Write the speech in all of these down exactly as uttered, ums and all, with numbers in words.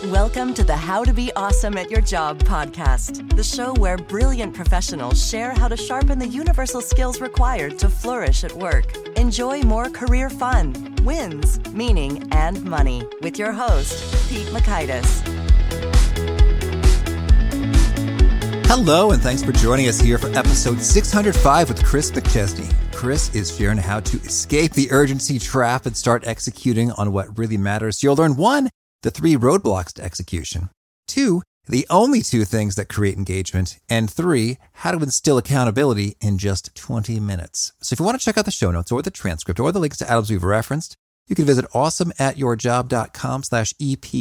Welcome to the How to Be Awesome at Your Job podcast, the show where brilliant professionals share how to sharpen the universal skills required to flourish at work. Enjoy more career fun, wins, meaning, and money with your host, Pete Mockaitis. Hello, and thanks for joining us here for episode six hundred five with Chris McChesney. Chris is sharing how to escape the urgency trap and start executing on what really matters. You'll learn one, the three roadblocks to execution. Two, the only two things that create engagement. And three, how to instill accountability in just twenty minutes. So if you want to check out the show notes or the transcript or the links to items we've referenced, you can visit awesomeatyourjob.com slash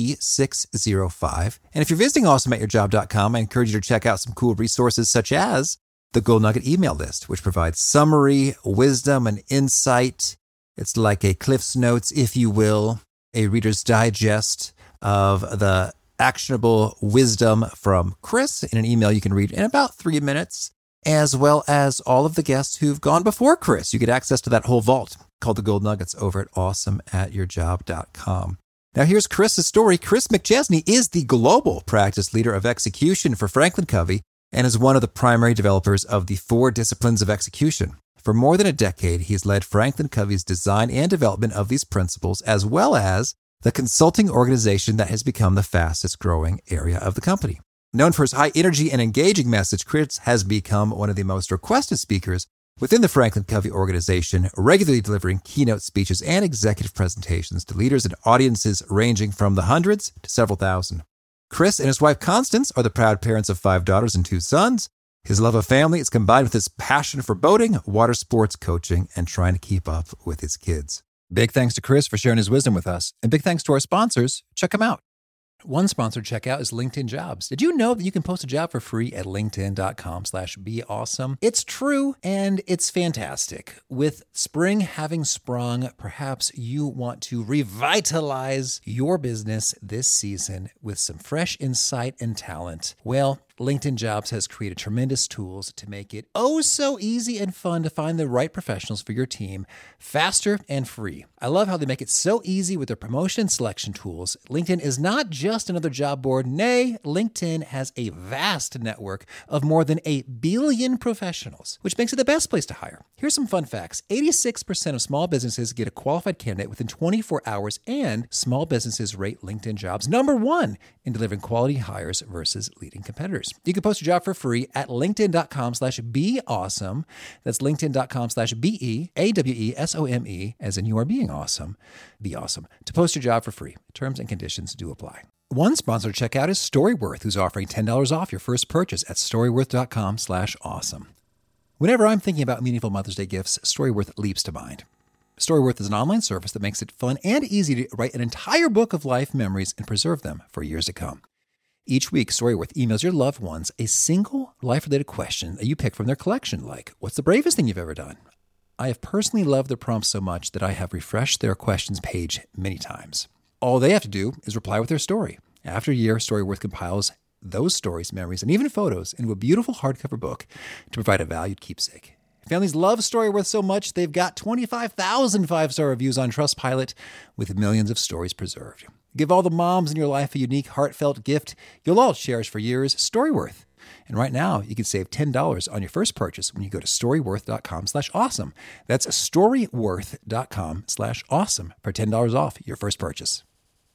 EP605. And if you're visiting awesome at your job dot com, I encourage you to check out some cool resources such as the Gold Nugget email list, which provides summary, wisdom, and insight. It's like a Cliff's Notes, if you will, a Reader's Digest of the actionable wisdom from Chris in an email you can read in about three minutes, as well as all of the guests who've gone before Chris. You get access to that whole vault called the Gold Nuggets over at awesome at your job dot com. Now here's Chris's story. Chris McChesney is the global practice leader of execution for Franklin Covey and is one of the primary developers of the four disciplines of execution. For more than a decade, he's led Franklin Covey's design and development of these principles, as well as the consulting organization that has become the fastest growing area of the company. Known for his high energy and engaging message, Chris has become one of the most requested speakers within the Franklin Covey organization, regularly delivering keynote speeches and executive presentations to leaders and audiences ranging from the hundreds to several thousand. Chris and his wife Constance are the proud parents of five daughters and two sons. His love of family is combined with his passion for boating, water sports, coaching, and trying to keep up with his kids. Big thanks to Chris for sharing his wisdom with us, and big thanks to our sponsors. Check them out. One sponsored checkout is LinkedIn Jobs. Did you know that you can post a job for free at linkedin.com slash be awesome? It's true, and it's fantastic. With spring having sprung, perhaps you want to revitalize your business this season with some fresh insight and talent. Well, LinkedIn Jobs has created tremendous tools to make it oh so easy and fun to find the right professionals for your team faster and free. I love how they make it so easy with their promotion selection tools. LinkedIn is not just another job board. Nay, LinkedIn has a vast network of more than a billion professionals, which makes it the best place to hire. Here's some fun facts. eighty-six percent of small businesses get a qualified candidate within twenty-four hours, and small businesses rate LinkedIn Jobs number one in delivering quality hires versus leading competitors. You can post your job for free at linkedin.com slash be awesome. That's linkedin.com slash B-E, A-W-E-S-O-M-E, as in you are being awesome. Be awesome. To post your job for free. Terms and conditions do apply. One sponsor to check out is Storyworth, who's offering ten dollars off your first purchase at storyworth.com slash awesome. Whenever I'm thinking about meaningful Mother's Day gifts, Storyworth leaps to mind. Storyworth is an online service that makes it fun and easy to write an entire book of life memories and preserve them for years to come. Each week, Storyworth emails your loved ones a single life-related question that you pick from their collection, like, what's the bravest thing you've ever done? I have personally loved their prompts so much that I have refreshed their questions page many times. All they have to do is reply with their story. After a year, Storyworth compiles those stories, memories, and even photos into a beautiful hardcover book to provide a valued keepsake. Families love Storyworth so much, they've got twenty-five thousand five-star reviews on Trustpilot with millions of stories preserved. Give all the moms in your life a unique, heartfelt gift you'll all cherish for years, Storyworth. And right now, you can save ten dollars on your first purchase when you go to storyworth.com slash awesome. That's storyworth.com slash awesome for ten dollars off your first purchase.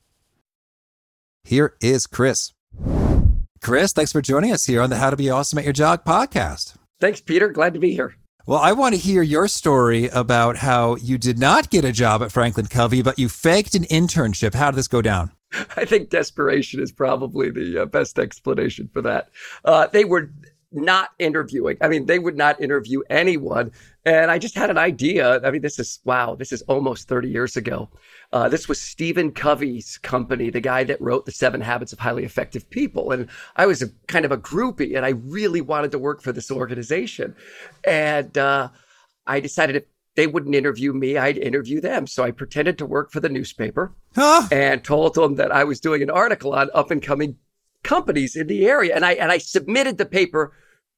Here is Chris. Chris, thanks for joining us here on the How to Be Awesome at Your Job podcast. Thanks, Peter. Glad to be here. Well, I want to hear your story about how you did not get a job at Franklin Covey, but you faked an internship. How did this go down? I think desperation is probably the uh, best explanation for that. Uh, they were not interviewing. I mean, they would not interview anyone. And I just had an idea. I mean, this is, wow, this is almost thirty years ago. Uh, this was Stephen Covey's company, the guy that wrote The Seven Habits of Highly Effective People. And I was a kind of a groupie, and I really wanted to work for this organization. And uh, I decided if they wouldn't interview me, I'd interview them. So I pretended to work for the newspaper huh? and told them that I was doing an article on up and coming companies in the area. And I and I submitted the paper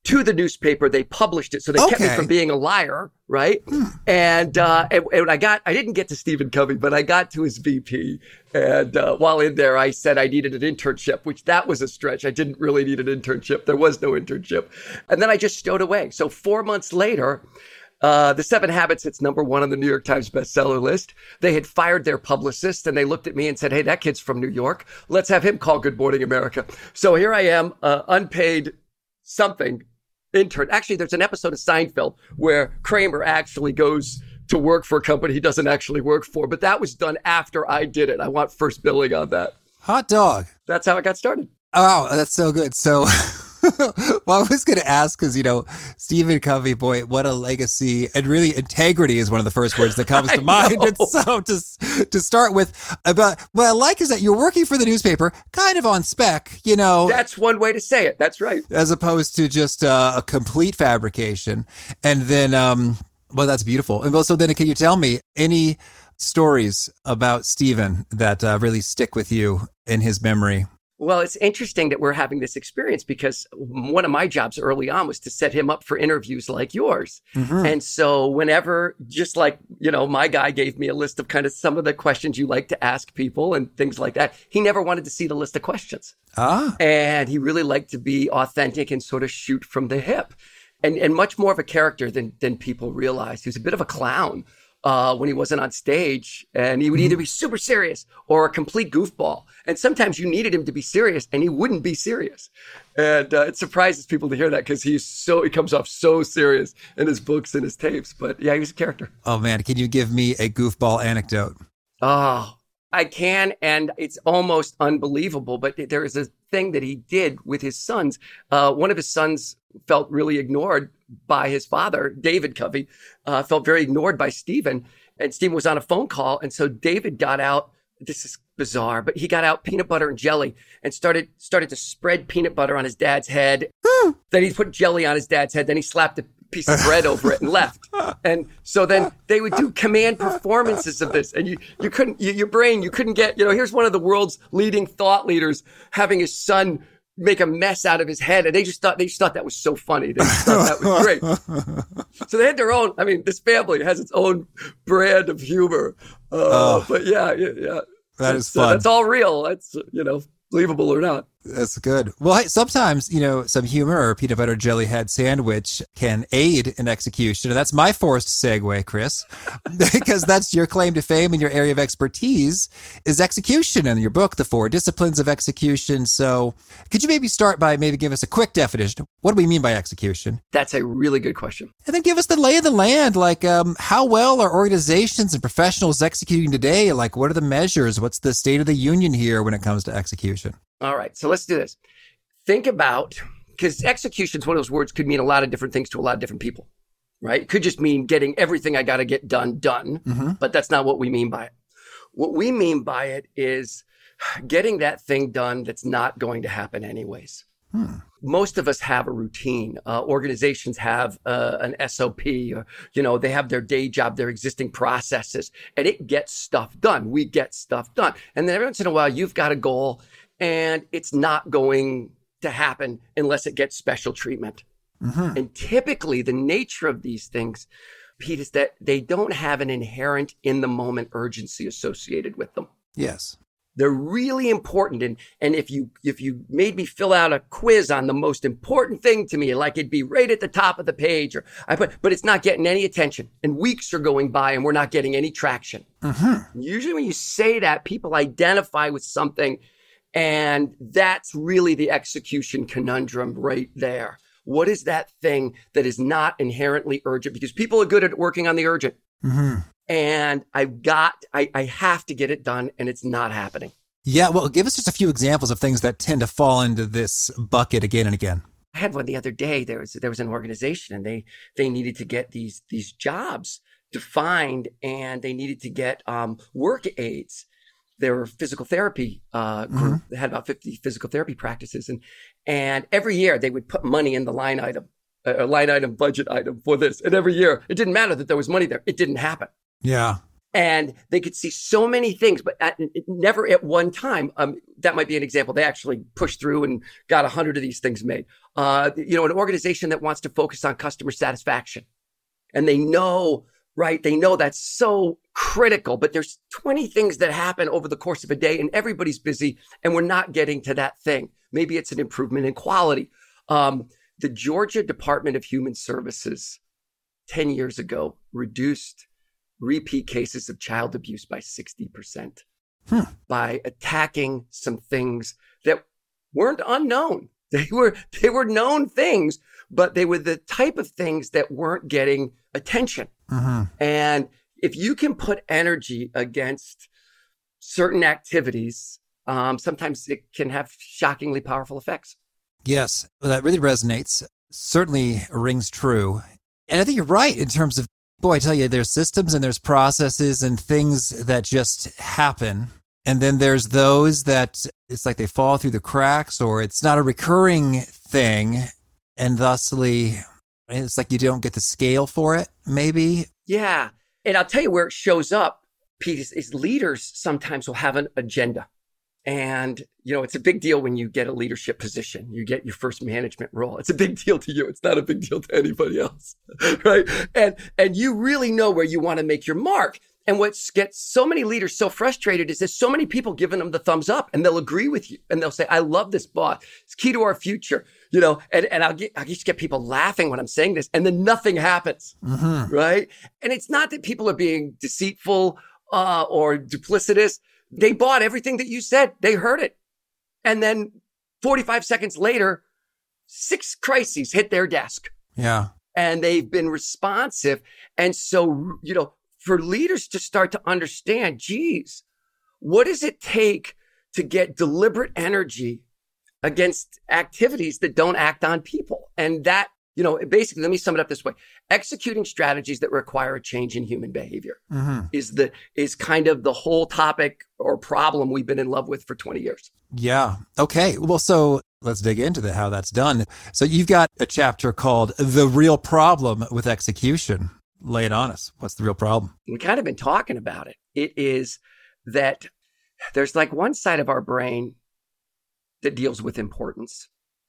to the newspaper. They published it. So they okay. kept me from being a liar, right? Hmm. And, uh, and, and I got, I didn't get to Stephen Covey, but I got to his V P. And uh, while in there, I said I needed an internship, which that was a stretch. I didn't really need an internship. There was no internship. And then I just stowed away. So four months later, Uh, The Seven Habits, it's number one on the New York Times bestseller list. They had fired their publicist and they looked at me and said, hey, that kid's from New York. Let's have him call Good Morning America. So here I am, uh, unpaid something intern. Actually, there's an episode of Seinfeld where Kramer actually goes to work for a company he doesn't actually work for. But that was done after I did it. I want first billing on that. Hot dog. That's how I got started. Oh, that's so good. So... well, I was going to ask because, you know, Stephen Covey, boy, what a legacy. And really, integrity is one of the first words that comes to mind. And so to, to start with, about, what I like is that you're working for the newspaper kind of on spec, you know. That's one way to say it. That's right. As opposed to just uh, a complete fabrication. And then, um, well, that's beautiful. And well, so then can you tell me any stories about Stephen that uh, really stick with you in his memory? Well, it's interesting that we're having this experience because one of my jobs early on was to set him up for interviews like yours. Mm-hmm. And so whenever, just like, you know, my guy gave me a list of kind of some of the questions you like to ask people and things like that, he never wanted to see the list of questions. Ah. And he really liked to be authentic and sort of shoot from the hip. And and much more of a character than than people realize. He was a bit of a clown. Uh, when he wasn't on stage, and he would either be super serious or a complete goofball. And sometimes you needed him to be serious and he wouldn't be serious. And uh, it surprises people to hear that because he's so, he comes off so serious in his books and his tapes. But yeah, he was a character. Oh man, can you give me a goofball anecdote? Oh, I can. And it's almost unbelievable, but there is a thing that he did with his sons. Uh, one of his sons felt really ignored by his father, David Covey, uh, felt very ignored by Stephen. And Stephen was on a phone call. And so David got out, this is bizarre, but he got out peanut butter and jelly and started started to spread peanut butter on his dad's head. Then he put jelly on his dad's head. Then he slapped a piece of bread over it and left. And so then they would do command performances of this. And you, you couldn't, you, your brain, you couldn't get, you know, here's one of the world's leading thought leaders having his son make a mess out of his head. And they just thought, they just thought that was so funny. They just thought that was great. So they had their own, I mean, this family has its own brand of humor. Uh, oh, but yeah, yeah, yeah. That is fun. Uh, that's all real. That's, you know, believable or not. That's good. Well, hey, sometimes, you know, some humor or peanut butter jelly head sandwich can aid in execution. And that's my forced segue, Chris, because that's your claim to fame and your area of expertise is execution in your book, The Four Disciplines of Execution. So could you maybe start by maybe give us a quick definition? What do we mean by execution? That's a really good question. And then give us the lay of the land. Like, um, how well are organizations and professionals executing today? Like, what are the measures? What's the state of the union here when it comes to execution? All right, so let's do this. Think about, because execution is one of those words could mean a lot of different things to a lot of different people, right? It could just mean getting everything I got to get done, done, mm-hmm. but that's not what we mean by it. What we mean by it is getting that thing done that's not going to happen anyways. Hmm. Most of us have a routine. Uh, organizations have uh, an S O P, or, you know, they have their day job, their existing processes, and it gets stuff done. We get stuff done. And then every once in a while, you've got a goal, and it's not going to happen unless it gets special treatment. Mm-hmm. And typically, the nature of these things, Pete, is that they don't have an inherent in-the-moment urgency associated with them. Yes. They're really important. And, and if you if you made me fill out a quiz on the most important thing to me, like it'd be right at the top of the page, or I put, but it's not getting any attention. And weeks are going by and we're not getting any traction. Mm-hmm. Usually when you say that, people identify with something, and that's really the execution conundrum right there. What is that thing that is not inherently urgent? Because people are good at working on the urgent. Mm-hmm. And I've got, I, I have to get it done, and it's not happening. Yeah, well, give us just a few examples of things that tend to fall into this bucket again and again. I had one the other day. There was there was an organization, and they they needed to get these these jobs defined, and they needed to get um, work aids. They were a physical therapy uh, group. Mm-hmm. They had about fifty physical therapy practices, and and every year they would put money in the line item, a line item budget item for this. And every year, it didn't matter that there was money there; it didn't happen. Yeah. And they could see so many things, but at, never at one time. Um, that might be an example. They actually pushed through and got a hundred of these things made. Uh, you know, an organization that wants to focus on customer satisfaction. And they know, right? They know that's so critical, but there's twenty things that happen over the course of a day and everybody's busy and we're not getting to that thing. Maybe it's an improvement in quality. Um, the Georgia Department of Human Services ten years ago reduced repeat cases of child abuse by sixty percent hmm. by attacking some things that weren't unknown. They were, they were known things, but they were the type of things that weren't getting attention. Mm-hmm. And if you can put energy against certain activities, um, sometimes it can have shockingly powerful effects. Yes, that really resonates. Certainly rings true. And I think you're right in terms of, boy, I tell you, there's systems and there's processes and things that just happen. And then there's those that it's like they fall through the cracks or it's not a recurring thing. And thusly, it's like you don't get the scale for it, maybe. Yeah. And I'll tell you where it shows up, Pete, is, is leaders sometimes will have an agenda. And, you know, it's a big deal when you get a leadership position, you get your first management role. It's a big deal to you. It's not a big deal to anybody else, right? And, and you really know where you want to make your mark. And what gets so many leaders so frustrated is there's so many people giving them the thumbs up and they'll agree with you. And they'll say, I love this boss. It's key to our future, you know, and, and I'll get, I'll just get people laughing when I'm saying this and then nothing happens, mm-hmm. right? And it's not that people are being deceitful uh, or duplicitous. They bought everything that you said. They heard it. And then forty-five seconds later, six crises hit their desk. Yeah. And they've been responsive. And so, you know, for leaders to start to understand, geez, what does it take to get deliberate energy against activities that don't act on people? And that, you know, basically, let me sum it up this way. Executing strategies that require a change in human behavior mm-hmm. is the is kind of the whole topic or problem we've been in love with for twenty years. Yeah. Okay. Well, so let's dig into the, how that's done. So you've got a chapter called The Real Problem with Execution. Lay it on us. What's the real problem? We kind of been talking about it. It is that there's like one side of our brain that deals with importance.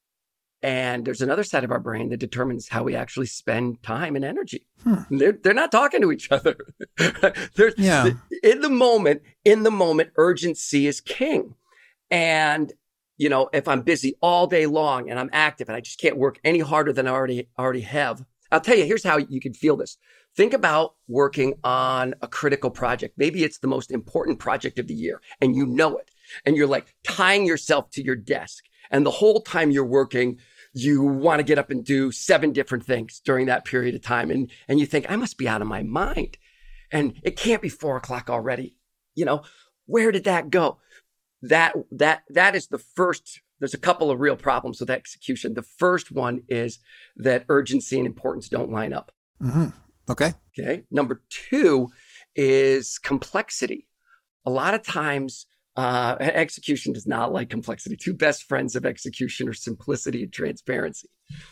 And there's another side of our brain that determines how we actually spend time and energy. Hmm. They're, they're not talking to each other. There's, yeah. In the moment, in the moment, urgency is king. And, you know, if I'm busy all day long and I'm active and I just can't work any harder than I already, already have, I'll tell you, here's how you can feel this. Think about working on a critical project. Maybe it's the most important project of the year and you know it. And you're like tying yourself to your desk. And the whole time you're working, you want to get up and do seven different things during that period of time. And, and you think, I must be out of my mind. And it can't be four o'clock already. You know, where did that go? That, that, that is the first. There's a couple of real problems with execution. The first one is that urgency and importance don't line up. Mm-hmm. Okay. Okay. Number two is complexity. A lot of times, Uh, execution does not like complexity. Two best friends of execution are simplicity and transparency.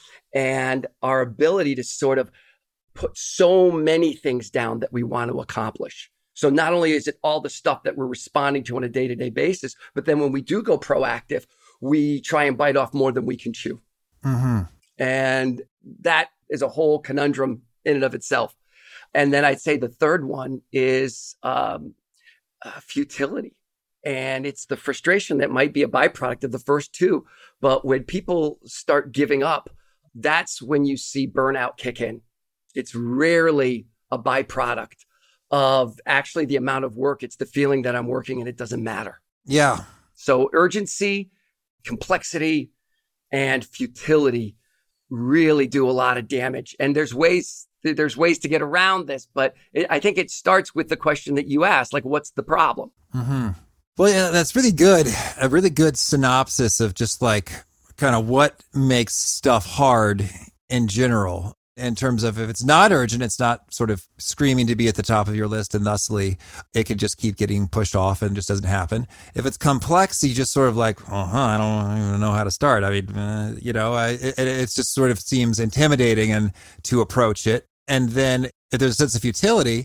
And our ability to sort of put so many things down that we want to accomplish. So not only is it all the stuff that we're responding to on a day-to-day basis, but then when we do go proactive, we try and bite off more than we can chew. Mm-hmm. And that is a whole conundrum in and of itself. And then I'd say the third one is um, uh, futility. And it's the frustration that might be a byproduct of the first two. But when people start giving up, that's when you see burnout kick in. It's rarely a byproduct of actually the amount of work. It's the feeling that I'm working and it doesn't matter. Yeah. So urgency, complexity, and futility really do a lot of damage. And there's ways there's ways to get around this, but it, I think it starts with the question that you asked, like, what's the problem? Mm-hmm. Well, yeah, that's really good. A really good synopsis of just like kind of what makes stuff hard in general, in terms of if it's not urgent, it's not sort of screaming to be at the top of your list, and thusly it can just keep getting pushed off and just doesn't happen. If it's complex, you just sort of like, uh-huh, I don't even know how to start. I mean, uh, you know, I, it, it just sort of seems intimidating and to approach it. And then if there's a sense of futility,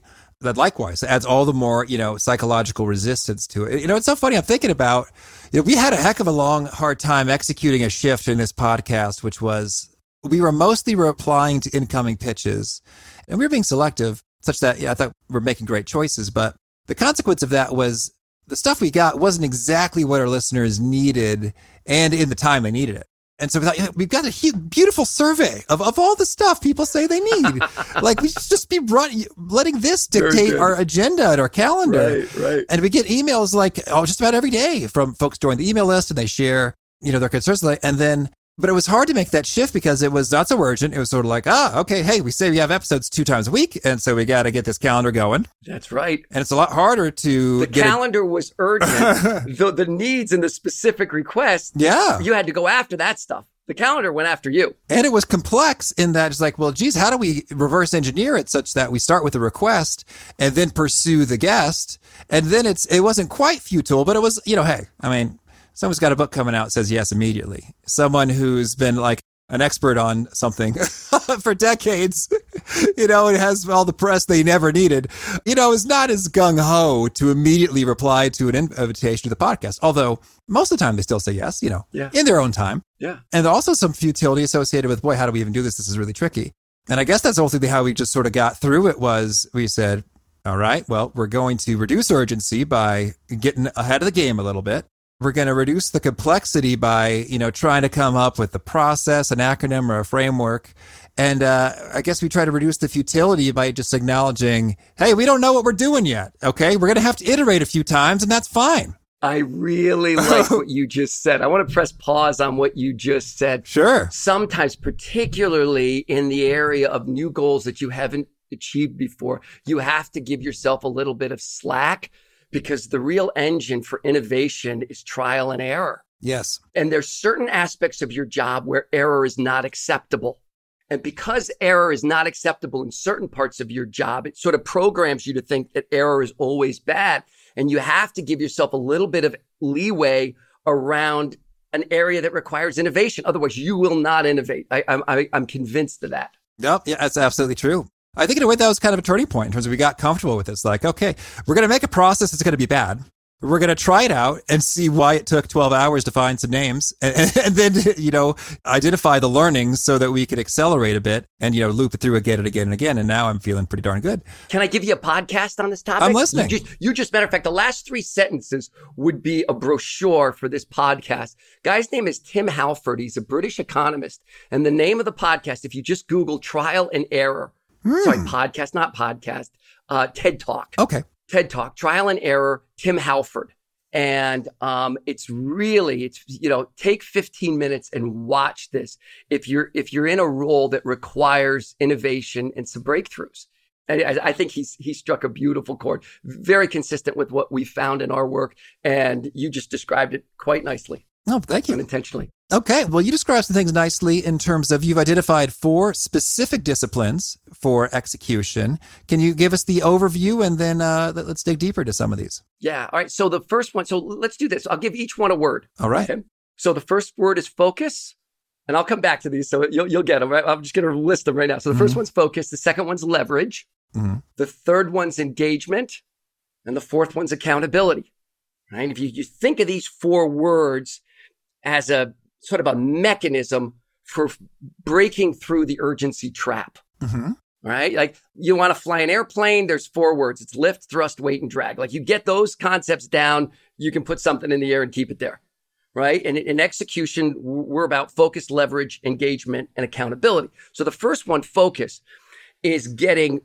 that likewise adds all the more, you know, psychological resistance to it. You know, it's so funny. I'm thinking about, you know, we had a heck of a long, hard time executing a shift in this podcast, which was we were mostly replying to incoming pitches and we were being selective such that, yeah, I thought we were making great choices. But the consequence of that was the stuff we got wasn't exactly what our listeners needed and in the time they needed it. And so we thought, yeah, we've got a huge, beautiful survey of, of all the stuff people say they need. Like we should just be run, letting this dictate our agenda and our calendar. Right, right. And we get emails like, oh, just about every day from folks join the email list and they share, you know, their concerns. And then, but it was hard to make that shift because it was not so urgent. It was sort of like, ah, okay, hey, we say we have episodes two times a week. And so we got to get this calendar going. That's right. And it's a lot harder to The get calendar a- was urgent. the, the needs and the specific requests, yeah. you had to go after that stuff. The calendar went after you. And it was complex in that it's like, well, geez, how do we reverse engineer it such that we start with a request and then pursue the guest? And then it's, it wasn't quite futile, but it was, you know, hey, I mean, someone's got a book coming out, says yes immediately. Someone who's been like an expert on something for decades, you know, and has all the press they never needed, you know, is not as gung-ho to immediately reply to an invitation to the podcast. Although most of the time they still say yes, you know, yeah. in their own time. Yeah. And also some futility associated with, boy, how do we even do this? This is really tricky. And I guess that's ultimately how we just sort of got through it was we said, all right, well, we're going to reduce urgency by getting ahead of the game a little bit. We're going to reduce the complexity by, you know, trying to come up with a process, an acronym or a framework. And uh, I guess we try to reduce the futility by just acknowledging, hey, we don't know what we're doing yet. Okay, we're going to have to iterate a few times and that's fine. I really like what you just said. I want to press pause on what you just said. Sure. Sometimes, particularly in the area of new goals that you haven't achieved before, you have to give yourself a little bit of slack because the real engine for innovation is trial and error. Yes. And there's certain aspects of your job where error is not acceptable. And because error is not acceptable in certain parts of your job, it sort of programs you to think that error is always bad. And you have to give yourself a little bit of leeway around an area that requires innovation. Otherwise, you will not innovate. I, I, I'm convinced of that. Yep. Yeah, that's absolutely true. I think in a way that was kind of a turning point in terms of we got comfortable with this. Like, okay, we're going to make a process that's going to be bad. We're going to try it out and see why it took twelve hours to find some names and, and, and then, you know, identify the learnings so that we could accelerate a bit and, you know, loop it through again and again and again. And now I'm feeling pretty darn good. Can I give you a podcast on this topic? I'm listening. You just, you just matter of fact, the last three sentences would be a brochure for this podcast. Guy's name is Tim Halford. He's a British economist. And the name of the podcast, if you just Google trial and error, mm. sorry, podcast, not podcast, uh, TED Talk. Okay. TED Talk, Trial and Error, Tim Halford. And um, it's really, it's, you know, take fifteen minutes and watch this. If you're, if you're in a role that requires innovation and some breakthroughs. And I, I think he's, he struck a beautiful chord, very consistent with what we found in our work. And you just described it quite nicely. Oh, thank you. Unintentionally. Okay. Well, you described some things nicely in terms of you've identified four specific disciplines for execution. Can you give us the overview and then uh, let's dig deeper into some of these? Yeah. All right. So the first one, so let's do this. I'll give each one a word. All right. Okay? So the first word is focus. And I'll come back to these. So you'll, you'll get them, right? I'm just going to list them right now. So the mm-hmm. first one's focus. The second one's leverage. Mm-hmm. The third one's engagement. And the fourth one's accountability. Right? If you, you think of these four words as a sort of a mechanism for breaking through the urgency trap, mm-hmm. right? Like you want to fly an airplane, there's four words. It's lift, thrust, weight, and drag. Like you get those concepts down, you can put something in the air and keep it there, right? And in execution, we're about focus, leverage, engagement, and accountability. So the first one, focus, is getting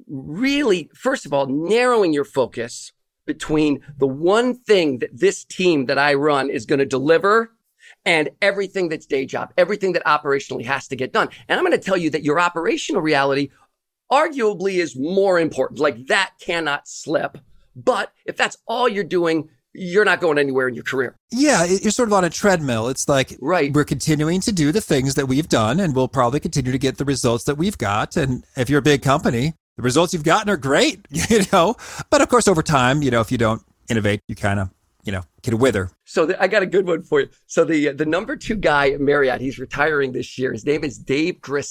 really, first of all, narrowing your focus between the one thing that this team that I run is going to deliver and everything that's day job, everything that operationally has to get done. And I'm going to tell you that your operational reality arguably is more important. Like that cannot slip. But if that's all you're doing, you're not going anywhere in your career. Yeah, you're sort of on a treadmill. It's like right. we're continuing to do the things that we've done and we'll probably continue to get the results that we've got. And if you're a big company, the results you've gotten are great, you know. But of course, over time, you know, if you don't innovate, you kind of, you know, can wither. So the, I got a good one for you. So the the number two guy at Marriott, he's retiring this year. His name is Dave Grissom.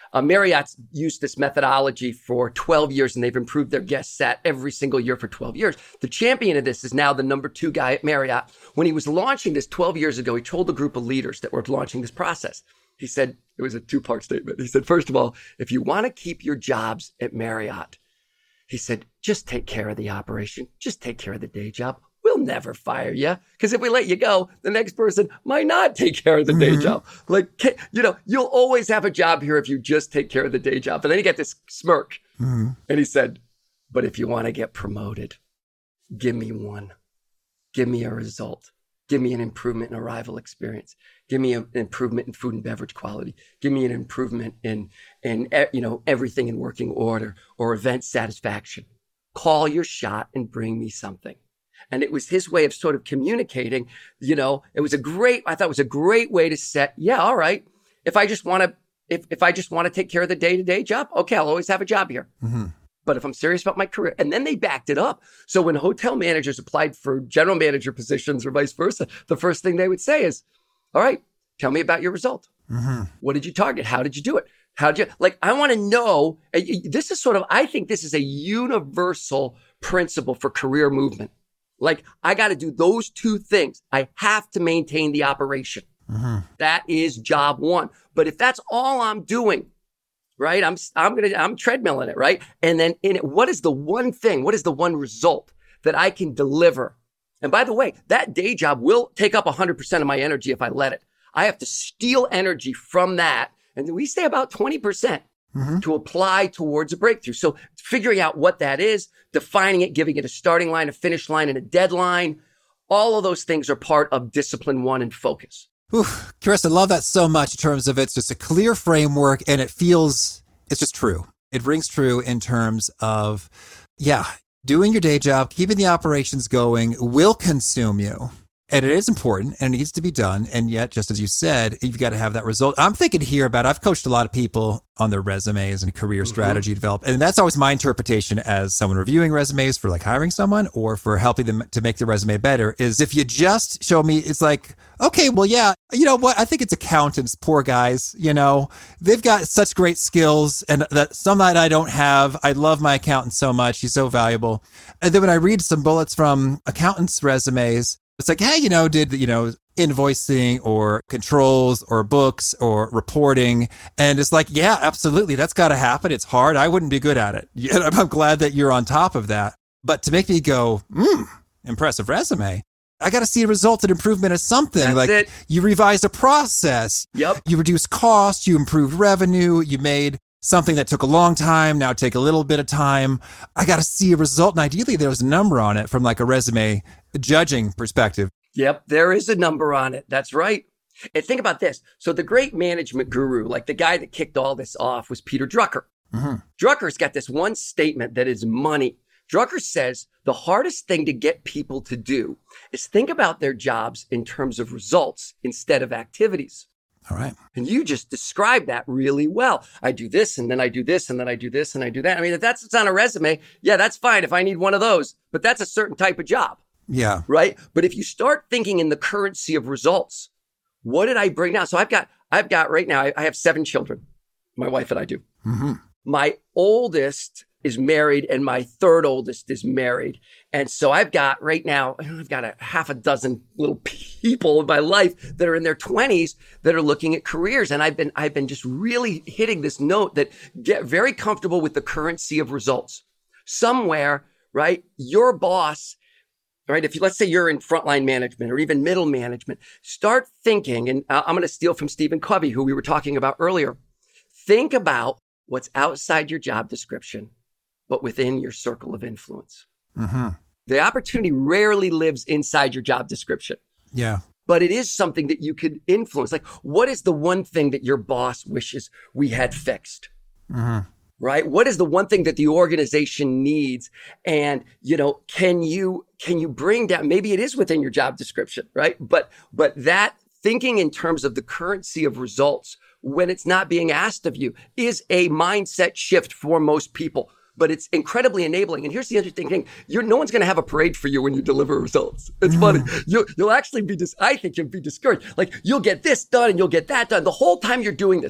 Uh, Marriott's used this methodology for twelve years, and they've improved their guest sat every single year for twelve years. The champion of this is now the number two guy at Marriott. When he was launching this twelve years ago, he told a group of leaders that were launching this process. He said, it was a two-part statement. He said, first of all, if you want to keep your jobs at Marriott, he said, just take care of the operation. Just take care of the day job. We'll never fire you, because if we let you go, the next person might not take care of the day mm-hmm. job. Like, you know, you'll always have a job here if you just take care of the day job. And then he got this smirk. Mm-hmm. And he said, but if you want to get promoted, give me one. Give me a result. Give me an improvement in arrival experience. Give me an improvement in food and beverage quality. Give me an improvement in, in you know, everything in working order or event satisfaction. Call your shot and bring me something. And it was his way of sort of communicating, you know, it was a great, I thought it was a great way to set, yeah, all right. If I just want to, if, if I just want to take care of the day-to-day job, okay, I'll always have a job here. Mm-hmm. But if I'm serious about my career, and then they backed it up. So when hotel managers applied for general manager positions or vice versa, the first thing they would say is, all right, tell me about your result. Mm-hmm. What did you target? How did you do it? How did you, like, I want to know, this is sort of, I think this is a universal principle for career movement. Like, I got to do those two things. I have to maintain the operation. Mm-hmm. That is job one. But if that's all I'm doing, right, I'm I'm gonna I'm treadmilling it, right? And then in it, what is the one thing? What is the one result that I can deliver? And by the way, that day job will take up one hundred percent of my energy if I let it. I have to steal energy from that, and we say about twenty percent. Mm-hmm. To apply towards a breakthrough. So figuring out what that is, defining it, giving it a starting line, a finish line, and a deadline, all of those things are part of discipline one and focus. Ooh, Chris, I love that so much in terms of it's just a clear framework and it feels, it's just true. It rings true in terms of, yeah, doing your day job, keeping the operations going will consume you. And it is important and it needs to be done. And yet, just as you said, you've got to have that result. I'm thinking here about, I've coached a lot of people on their resumes and career mm-hmm. strategy development. And that's always my interpretation as someone reviewing resumes for like hiring someone or for helping them to make their resume better is if you just show me, it's like, okay, well, yeah, you know what? I think it's accountants, poor guys, you know, they've got such great skills and that some that I don't have. I love my accountant so much. He's so valuable. And then when I read some bullets from accountants' resumes, it's like, hey, you know, did, you know, invoicing or controls or books or reporting. And it's like, yeah, absolutely. That's got to happen. It's hard. I wouldn't be good at it. I'm glad that you're on top of that. But to make me go, hmm, impressive resume. I got to see a result and improvement of something. That's like it. You revised a process. Yep. You reduced costs. You improved revenue. You made something that took a long time, now take a little bit of time. I got to see a result. And ideally, there was a number on it from like a resume judging perspective. Yep, there is a number on it. That's right. And think about this. So the great management guru, like the guy that kicked all this off was Peter Drucker. Mm-hmm. Drucker's got this one statement that is money. Drucker says the hardest thing to get people to do is think about their jobs in terms of results instead of activities. All right. And you just described that really well. I do this and then I do this and then I do this and I do that. I mean, if that's what's on a resume, yeah, that's fine if I need one of those, but that's a certain type of job. Yeah. Right. But if you start thinking in the currency of results, what did I bring down? So I've got, I've got right now, I, I have seven children. My wife and I do. Mm-hmm. My oldest is married and my third oldest is married. And so I've got right now, I've got a half a dozen little people in my life that are in their twenties that are looking at careers. And I've been, I've been just really hitting this note that get very comfortable with the currency of results. Somewhere, right? Your boss, right? If you, let's say you're in frontline management or even middle management, start thinking, and I'm going to steal from Stephen Covey, who we were talking about earlier. Think about what's outside your job description, but within your circle of influence. Mm-hmm. The opportunity rarely lives inside your job description. Yeah. But it is something that you could influence. Like, what is the one thing that your boss wishes we had fixed? Mm-hmm. Right? What is the one thing that the organization needs? And, you know, can you, can you bring down, maybe it is within your job description, right? But, but that thinking in terms of the currency of results when it's not being asked of you is a mindset shift for most people. But it's incredibly enabling. And here's the interesting thing. You're, no one's going to have a parade for you when you deliver results. It's mm. funny. You, you'll actually be, dis- I think you'll be discouraged. Like, you'll get this done and you'll get that done. The whole time you're doing this,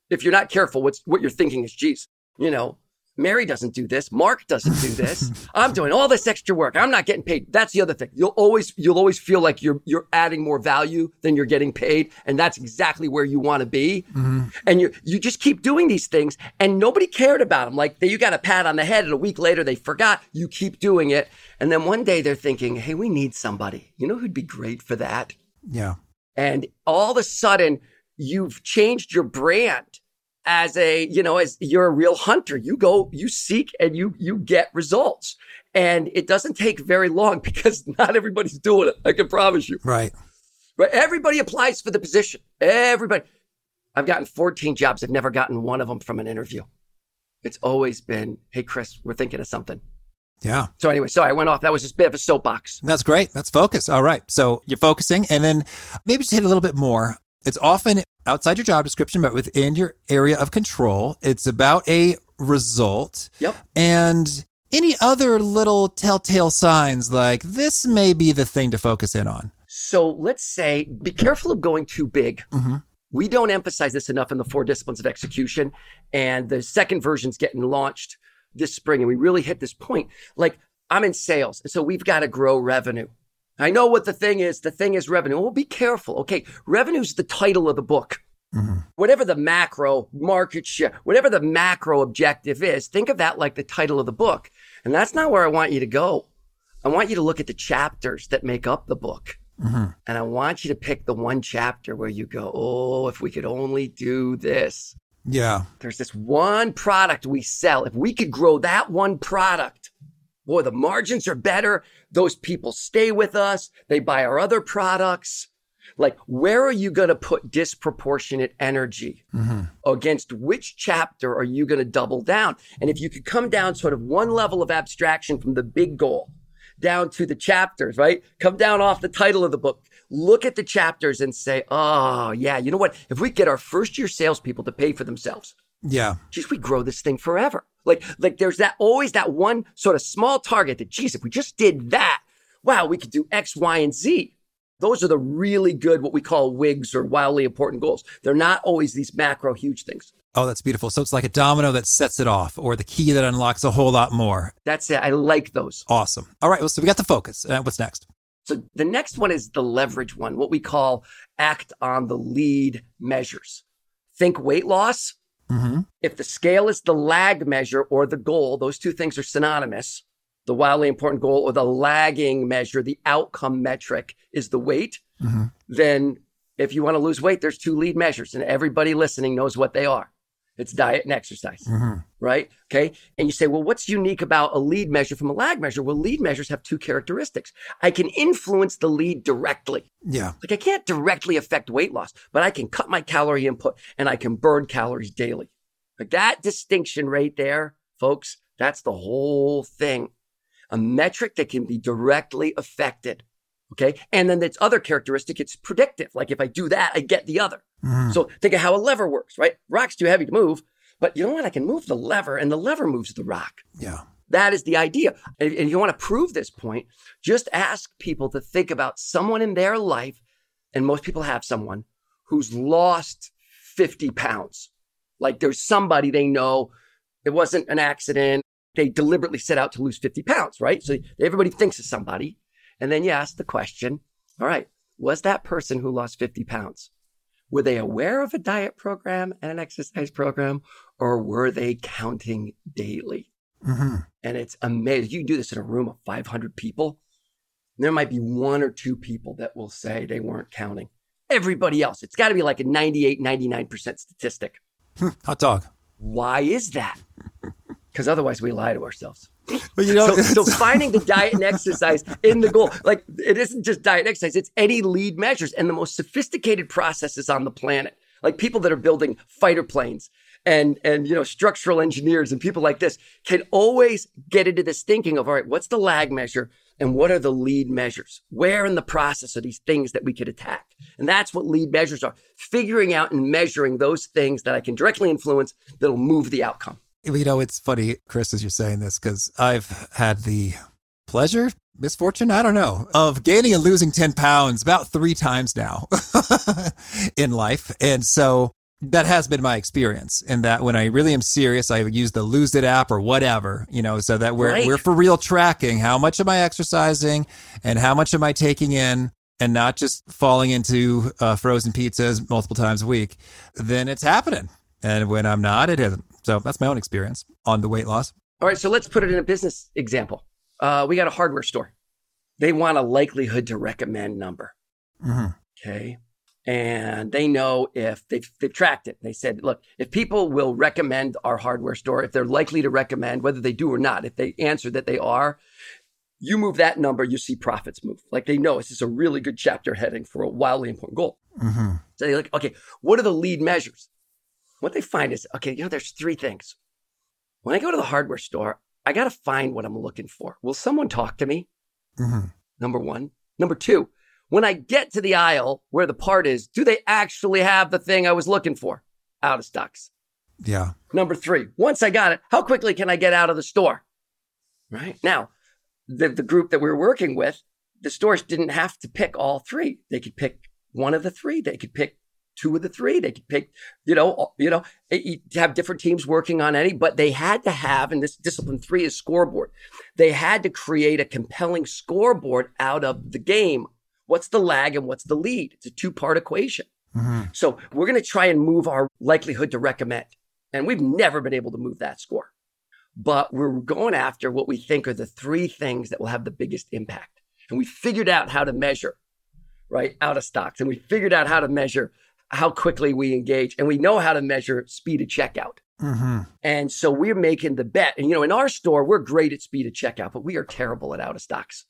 If you're not careful, what's what you're thinking is, geez, you know, Mary doesn't do this. Mark doesn't do this. I'm doing all this extra work. I'm not getting paid. That's the other thing. You'll always, you'll always feel like you're, you're adding more value than you're getting paid. And that's exactly where you want to be. Mm-hmm. And you, you just keep doing these things and nobody cared about them. Like you got a pat on the head and a week later they forgot. You keep doing it. And then one day they're thinking, hey, we need somebody. You know who'd be great for that? Yeah. And all of a sudden you've changed your brand. As a, you know, as you're a real hunter, you go, you seek and you, you get results. And it doesn't take very long because not everybody's doing it. I can promise you. Right. But everybody applies for the position. Everybody. I've gotten fourteen jobs. I've never gotten one of them from an interview. It's always been, hey, Chris, we're thinking of something. Yeah. So anyway, sorry, I went off. That was just a bit of a soapbox. That's great. That's focus. All right. So you're focusing and then maybe just hit a little bit more. It's often outside your job description, but within your area of control. It's about a result. Yep. And any other little telltale signs like this may be the thing to focus in on. So let's say, be careful of going too big. Mm-hmm. We don't emphasize this enough in the four disciplines of execution. And the second version's getting launched this spring. And we really hit this point. Like I'm in sales. And so we've got to grow revenue. I know what the thing is. The thing is revenue. Well, be careful. Okay. Revenue's the title of the book. Mm-hmm. Whatever the macro market share, whatever the macro objective is, think of that like the title of the book. And that's not where I want you to go. I want you to look at the chapters that make up the book. Mm-hmm. And I want you to pick the one chapter where you go, oh, if we could only do this. Yeah. There's this one product we sell. If we could grow that one product, boy, the margins are better. Those people stay with us. They buy our other products. Like, where are you going to put disproportionate energy? Mm-hmm. Against which chapter are you going to double down? And if you could come down sort of one level of abstraction from the big goal down to the chapters, right? Come down off the title of the book. Look at the chapters and say, oh, yeah, you know what? If we get our first year salespeople to pay for themselves, yeah, geez, we grow this thing forever. Like, like there's that always that one sort of small target that, geez, if we just did that, wow, we could do X, Y, and Z. Those are the really good, what we call W I Gs or wildly important goals. They're not always these macro huge things. Oh, that's beautiful. So it's like a domino that sets it off or the key that unlocks a whole lot more. That's it. I like those. Awesome. All right. Well, so we got the focus. Uh, what's next? So the next one is the leverage one, what we call act on the lead measures. Think weight loss. Mm-hmm. If the scale is the lag measure or the goal, those two things are synonymous. The wildly important goal or the lagging measure, the outcome metric is the weight. Mm-hmm. Then if you want to lose weight, there's two lead measures and everybody listening knows what they are. It's diet and exercise, mm-hmm. right? Okay. And you say, well, what's unique about a lead measure from a lag measure? Well, lead measures have two characteristics. I can influence the lead directly. Yeah. Like I can't directly affect weight loss, but I can cut my calorie input and I can burn calories daily. Like that distinction right there, folks, that's the whole thing. A metric that can be directly affected. Okay. And then its other characteristic, it's predictive. Like if I do that, I get the other. Mm. So think of how a lever works, right? Rock's too heavy to move, but you know what? I can move the lever and the lever moves the rock. Yeah. That is the idea. And if you want to prove this point, just ask people to think about someone in their life. And most people have someone who's lost fifty pounds. Like there's somebody they know. It wasn't an accident. They deliberately set out to lose fifty pounds, right? So everybody thinks of somebody. And then you ask the question, all right, was that person who lost fifty pounds, were they aware of a diet program and an exercise program, or were they counting daily? Mm-hmm. And it's amazing. You can do this in a room of five hundred people. There might be one or two people that will say they weren't counting. Everybody else, it's got to be like a ninety-eight, ninety-nine percent statistic. Hot dog. Why is that? Because otherwise we lie to ourselves. But you know, so, so finding the diet and exercise in the goal, like it isn't just diet and exercise, it's any lead measures and the most sophisticated processes on the planet. Like people that are building fighter planes and, and, you know, structural engineers and people like this can always get into this thinking of, all right, what's the lag measure and what are the lead measures? Where in the process are these things that we could attack? And that's what lead measures are, figuring out and measuring those things that I can directly influence that'll move the outcome. You know, it's funny, Chris, as you're saying this, because I've had the pleasure, misfortune, I don't know, of gaining and losing ten pounds about three times now in life. And so that has been my experience, in that when I really am serious, I use the Lose It app or whatever, you know, so that we're Right. we're for real tracking how much am I exercising and how much am I taking in, and not just falling into uh, frozen pizzas multiple times a week. Then it's happening, and when I'm not, it isn't. So that's my own experience on the weight loss. All right, so let's put it in a business example. Uh, we got a hardware store. They want a likelihood to recommend number. Mm-hmm. Okay. And they know if they've, they've tracked it. They said, look, if people will recommend our hardware store, if they're likely to recommend, whether they do or not, if they answer that they are, you move that number, you see profits move. Like they know this is a really good chapter heading for a wildly important goal. Mm-hmm. So they're like, okay, what are the lead measures? What they find is, okay, you know, there's three things. When I go to the hardware store, I got to find what I'm looking for. Will someone talk to me? Mm-hmm. Number one. Number two, when I get to the aisle where the part is, do they actually have the thing I was looking for? Out of stocks. Yeah. Number three, once I got it, how quickly can I get out of the store? Right? Now, the, the group that we were working with, the stores didn't have to pick all three. They could pick one of the three. They could pick two of the three. They could pick, you know, you know, you have different teams working on any, but they had to have, and this discipline three is scoreboard. They had to create a compelling scoreboard out of the game. What's the lag and what's the lead? It's a two-part equation. Mm-hmm. So we're going to try and move our likelihood to recommend. And we've never been able to move that score. But we're going after what we think are the three things that will have the biggest impact. And we figured out how to measure, right, out of stocks. And we figured out how to measure how quickly we engage. And we know how to measure speed of checkout. Mm-hmm. And so we're making the bet. And, you know, in our store, we're great at speed of checkout, but we are terrible at out of stocks.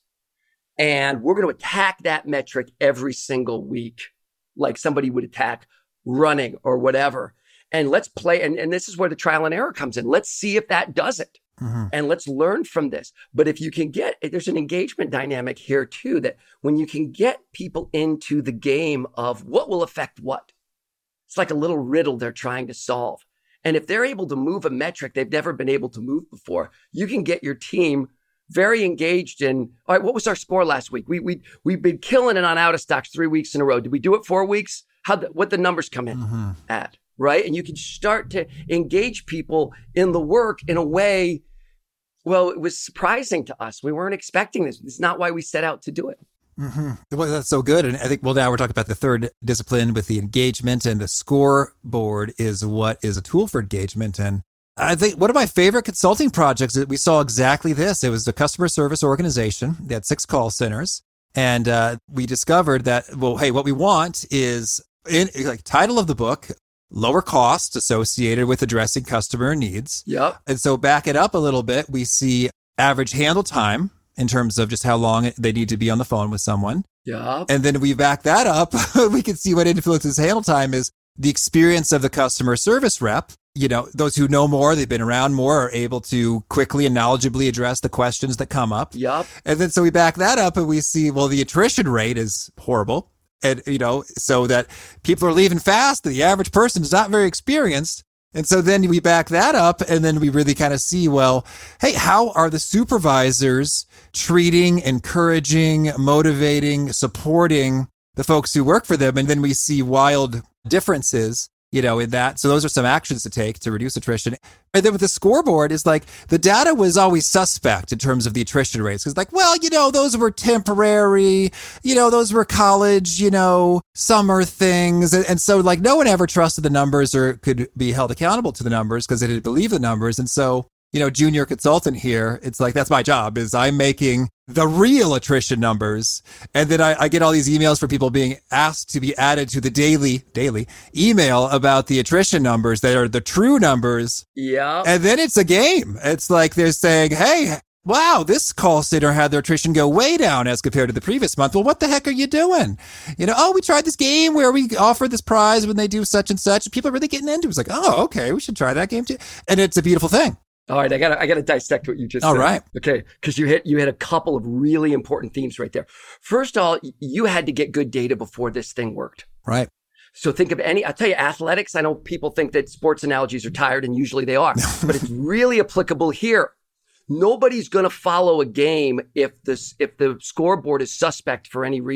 And we're going to attack that metric every single week, like somebody would attack running or whatever. And let's play. And, and this is where the trial and error comes in. Let's see if that does it. Mm-hmm. And let's learn from this. But if you can get, there's an engagement dynamic here too, that when you can get people into the game of what will affect what, it's like a little riddle they're trying to solve. And if they're able to move a metric they've never been able to move before, you can get your team very engaged in, all right, what was our score last week? We, we, we've been killing it on out of stocks three weeks in a row. Did we do it four weeks? How the, what the numbers come in Mm-hmm. at, right? And you can start to engage people in the work in a way, well, it was surprising to us. We weren't expecting this. It's not why we set out to do it. Mm-hmm. Well, that's so good. And I think, well, now we're talking about the third discipline with the engagement, and the scoreboard is what is a tool for engagement. And I think one of my favorite consulting projects that we saw exactly this. It was a customer service organization. They had six call centers. And uh, we discovered that, well, hey, what we want is, in like title of the book, lower costs associated with addressing customer needs. Yep. And so back it up a little bit, we see average handle time in terms of just how long they need to be on the phone with someone. Yep. And then we back that up, we can see what influences handle time is the experience of the customer service rep. You know, those who know more, they've been around more, are able to quickly and knowledgeably address the questions that come up. Yep. And then so we back that up and we see, well, the attrition rate is horrible. And, you know, so that people are leaving fast. The average person is not very experienced. And so then we back that up and then we really kind of see, well, hey, how are the supervisors treating, encouraging, motivating, supporting the folks who work for them? And then we see wild differences, you know, in that. So those are some actions to take to reduce attrition. And then with the scoreboard is like the data was always suspect in terms of the attrition rates. Cause like, well, you know, those were temporary, you know, those were college, you know, summer things. And, and so like no one ever trusted the numbers or could be held accountable to the numbers because they didn't believe the numbers. And so, you know, junior consultant here, it's like, that's my job is I'm making the real attrition numbers. And then I, I get all these emails from people being asked to be added to the daily, daily email about the attrition numbers that are the true numbers. Yeah. And then it's a game. It's like they're saying, hey, wow, this call center had their attrition go way down as compared to the previous month. Well, what the heck are you doing? You know, oh, we tried this game where we offer this prize when they do such and such. People are really getting into it. It's like, oh, okay, we should try that game too. And it's a beautiful thing. All right, I gotta, I gotta dissect what you just All said. right. Okay, because you hit, you hit a couple of really important themes right there. First of all, you had to get good data before this thing worked. Right. So think of any, I'll tell you, athletics, I know people think that sports analogies are tired, and usually they are, but it's really applicable here. Nobody's going to follow a game if this, if the scoreboard is suspect for any reason.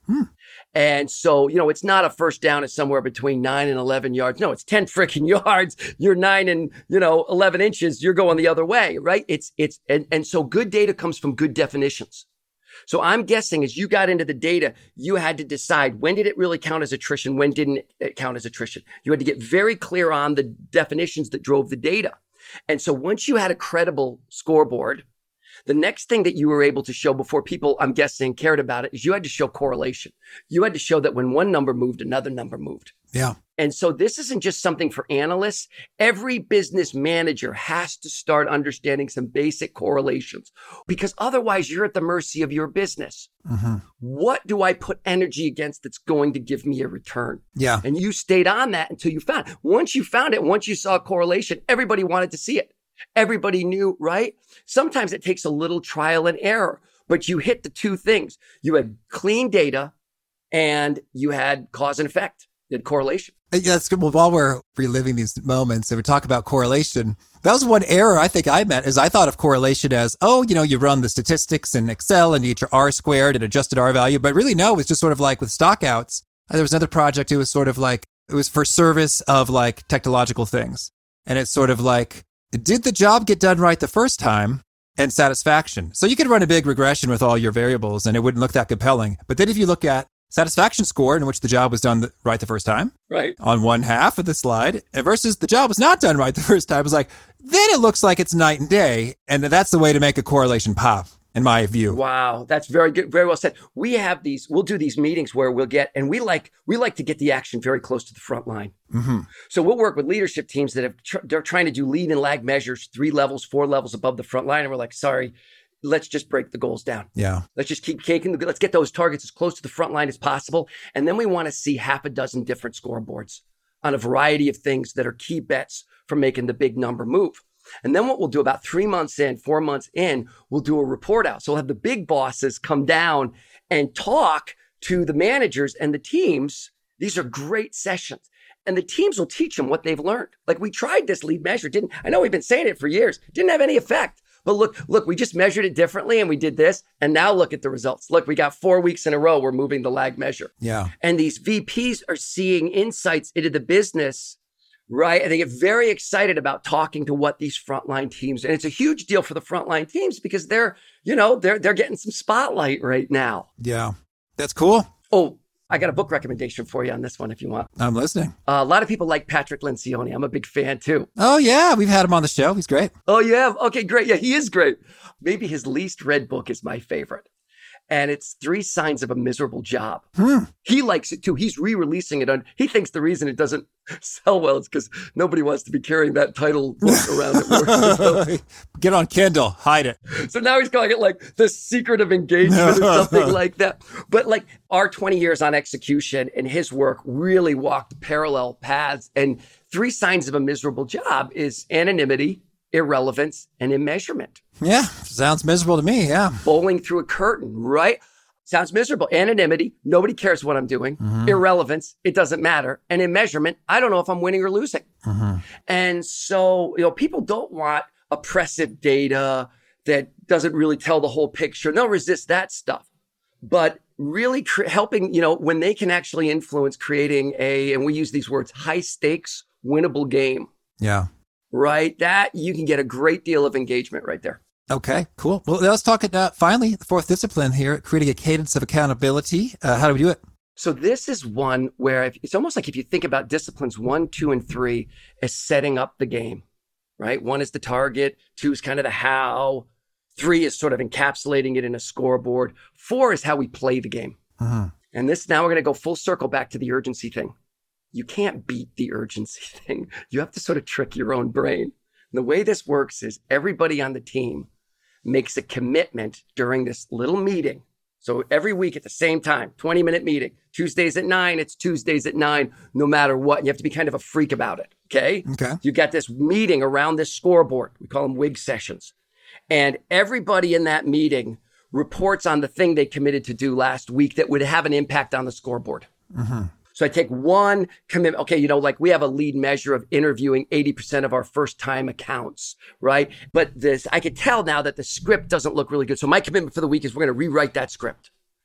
Hmm. And so, you know, it's not a first down is somewhere between nine and eleven yards. No, it's ten freaking yards. You're nine and, you know, eleven inches. You're going the other way, right? It's, it's, and, and so good data comes from good definitions. So I'm guessing as you got into the data, you had to decide when did it really count as attrition? When didn't it count as attrition? You had to get very clear on the definitions that drove the data. And so once you had a credible scoreboard, the next thing that you were able to show before people, I'm guessing, cared about it is you had to show correlation. You had to show that when one number moved, another number moved. Yeah. And so this isn't just something for analysts. Every business manager has to start understanding some basic correlations because otherwise you're at the mercy of your business. Mm-hmm. What do I put energy against that's going to give me a return? Yeah. And you stayed on that until you found it. Once you found it, once you saw a correlation, everybody wanted to see it. Everybody knew, right? Sometimes it takes a little trial and error, but you hit the two things. You had clean data and you had cause and effect. You had correlation. Yeah, that's good. Well, while we're reliving these moments and we talk about correlation, that was one error I think I met is I thought of correlation as, oh, you know, you run the statistics in Excel and you get your R squared and adjusted R value. But really, no, it's just sort of like with stockouts. There was another project. It was sort of like, it was for service of like technological things. And it's sort of like, did the job get done right the first time? And satisfaction. So you could run a big regression with all your variables and it wouldn't look that compelling. But then if you look at satisfaction score in which the job was done right the first time, right, on one half of the slide versus the job was not done right the first time, it was like, then it looks like it's night and day. And that's the way to make a correlation pop, in my view. Wow, that's very good, very well said. We have these, we'll do these meetings where we'll get, and we like, we like to get the action very close to the front line. Mm-hmm. So we'll work with leadership teams that have, tr- they're trying to do lead and lag measures, three levels, four levels above the front line. And we're like, sorry, let's just break the goals down. Yeah. Let's just keep taking the, let's get those targets as close to the front line as possible. And then we want to see half a dozen different scoreboards on a variety of things that are key bets for making the big number move. And then what we'll do about three months in, four months in, we'll do a report out. So we'll have the big bosses come down and talk to the managers and the teams. These are great sessions. And the teams will teach them what they've learned. Like we tried this lead measure. Didn't, I know we've been saying it for years. Didn't have any effect. But look, look, we just measured it differently and we did this. And now look at the results. Look, we got four weeks in a row. We're moving the lag measure. Yeah. And these V Ps are seeing insights into the business. Right. And they get very excited about talking to what these frontline teams, and it's a huge deal for the frontline teams because they're, you know, they're, they're getting some spotlight right now. Yeah. That's cool. Oh, I got a book recommendation for you on this one if you want. I'm listening. Uh, a lot of people like Patrick Lencioni. I'm a big fan too. Oh yeah. We've had him on the show. He's great. Oh yeah. Okay, great. Yeah, he is great. Maybe his least read book is my favorite. And it's Three Signs of a Miserable Job. Hmm. He likes it too. He's re-releasing it. On, he thinks the reason it doesn't sell well is because nobody wants to be carrying that title book around at work. So, get on Kindle, hide it. So now he's calling it like The Secret of Engagement or something like that. But like our twenty years on execution and his work really walked parallel paths. And Three Signs of a Miserable Job is anonymity, irrelevance, and immeasurement. Yeah, sounds miserable to me, yeah. Bowling through a curtain, right? Sounds miserable. Anonymity, nobody cares what I'm doing. Mm-hmm. Irrelevance, it doesn't matter. And in measurement, I don't know if I'm winning or losing. Mm-hmm. And so, you know, people don't want oppressive data that doesn't really tell the whole picture. They'll resist that stuff. But really cr- helping, you know, when they can actually influence creating a, and we use these words, high stakes, winnable game. Yeah. Right? That you can get a great deal of engagement right there. Okay, cool. Well, let's talk about finally the fourth discipline here, creating a cadence of accountability. Uh, how do we do it? So this is one where if, it's almost like if you think about disciplines one, two, and three as setting up the game, right? One is the target, two is kind of the how, three is sort of encapsulating it in a scoreboard, four is how we play the game. Uh-huh. And this, now we're going to go full circle back to the urgency thing. You can't beat the urgency thing. You have to sort of trick your own brain. And the way this works is everybody on the team makes a commitment during this little meeting. So every week at the same time, twenty minute meeting, Tuesdays at nine, it's Tuesdays at nine, no matter what. You have to be kind of a freak about it. Okay. Okay. You got this meeting around this scoreboard. We call them W I G sessions. And everybody in that meeting reports on the thing they committed to do last week that would have an impact on the scoreboard. Mm-hmm. So I take one commitment. Okay, you know, like we have a lead measure of interviewing eighty percent of our first time accounts, right? But this, I could tell now that the script doesn't look really good. So my commitment for the week is we're going to rewrite that script.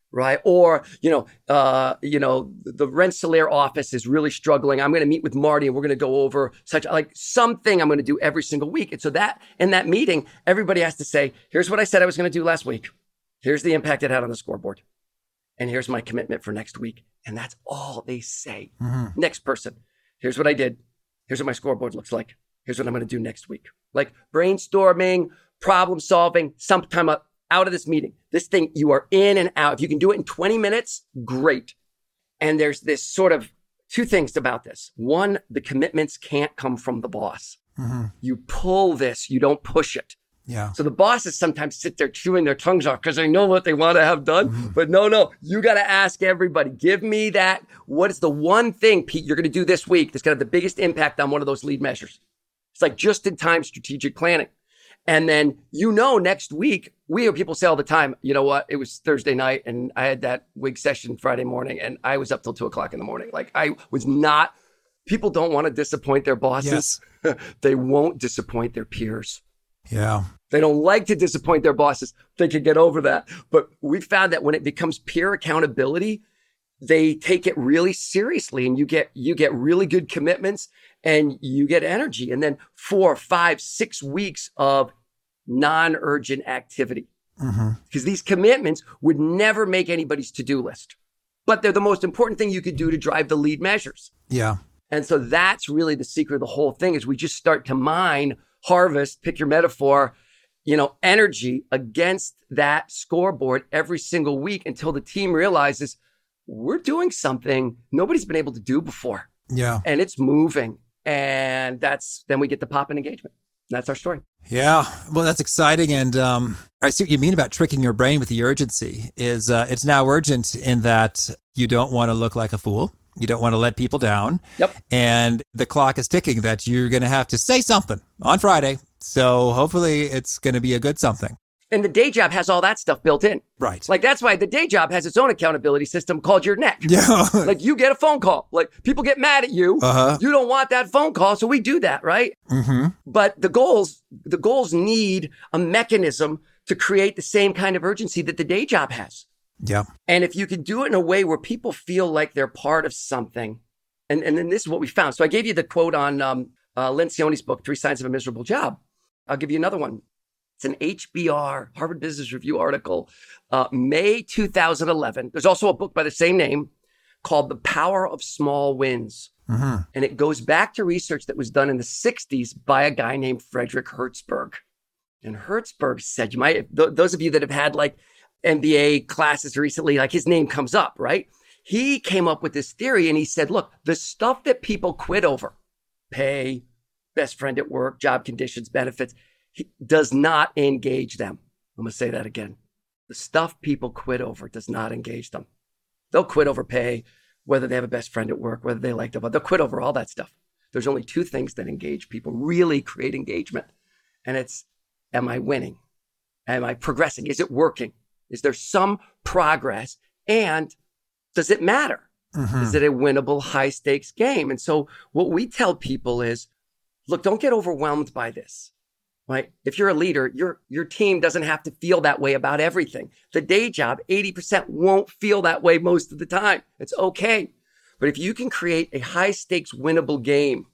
right? Or, you know, uh, you know, the Rensselaer office is really struggling. I'm going to meet with Marty and we're going to go over such like something I'm going to do every single week. And so that in that meeting, everybody has to say, here's what I said I was going to do last week. Here's the impact it had on the scoreboard. And here's my commitment for next week. And that's all they say. Mm-hmm. Next person, here's what I did. Here's what my scoreboard looks like. Here's what I'm going to do next week. Like brainstorming, problem solving, sometime out of this meeting. This thing, you are in and out. If you can do it in twenty minutes, great. And there's this sort of two things about this. One, the commitments can't come from the boss. Mm-hmm. You pull this, you don't push it. Yeah. So the bosses sometimes sit there chewing their tongues off because they know what they want to have done. Mm-hmm. But no, no, you got to ask everybody, give me that. What is the one thing, Pete, you're going to do this week that's going to have the biggest impact on one of those lead measures? It's like just in time strategic planning. And then, you know, next week, we hear people say all the time, you know what? It was Thursday night and I had that wig session Friday morning and I was up till two o'clock in the morning. Like I was not, people don't want to disappoint their bosses. Yes. They won't disappoint their peers. Yeah. They don't like to disappoint their bosses. They can get over that. But we found that when it becomes peer accountability, they take it really seriously and you get, you get really good commitments and you get energy. And then four, five, six weeks of non-urgent activity. Mm-hmm. Because these commitments would never make anybody's to-do list, but they're the most important thing you could do to drive the lead measures. Yeah. And so that's really the secret of the whole thing is we just start to mine, harvest, pick your metaphor, you know, energy against that scoreboard every single week until the team realizes we're doing something nobody's been able to do before. Yeah. And it's moving. And that's, then we get the pop in engagement. That's our story. Yeah. Well, that's exciting. And um, I see what you mean about tricking your brain with the urgency is uh, it's now urgent in that you don't want to look like a fool. You don't want to let people down. Yep. And the clock is ticking that you're going to have to say something on Friday. So hopefully it's going to be a good something. And the day job has all that stuff built in. Right. Like that's why the day job has its own accountability system called your neck. Yeah. Like you get a phone call. Like people get mad at you. Uh-huh. You don't want that phone call. So we do that, right? Mm-hmm. But the goals, the goals need a mechanism to create the same kind of urgency that the day job has. Yeah. And if you can do it in a way where people feel like they're part of something, and, and then this is what we found. So I gave you the quote on um, uh, Lencioni's book, Three Signs of a Miserable Job. I'll give you another one. It's an H B R, Harvard Business Review article, uh, May two thousand eleven. There's also a book by the same name called The Power of Small Wins. Mm-hmm. And it goes back to research that was done in the sixties by a guy named Frederick Hertzberg. And Hertzberg said, you might, th- those of you that have had like M B A classes recently, like his name comes up, right? He came up with this theory and he said, look, the stuff that people quit over, pay, best friend at work, job conditions, benefits, he does not engage them. I'm going to say that again. The stuff people quit over does not engage them. They'll quit over pay, whether they have a best friend at work, whether they like them, they'll quit over all that stuff. There's only two things that engage people, really create engagement. And it's, am I winning? Am I progressing? Is it working? Is there some progress? And does it matter? Mm-hmm. Is it a winnable high stakes game? And so what we tell people is, look, don't get overwhelmed by this. Right? If you're a leader, your, your team doesn't have to feel that way about everything. The day job, eighty percent won't feel that way most of the time. It's okay. But if you can create a high stakes winnable game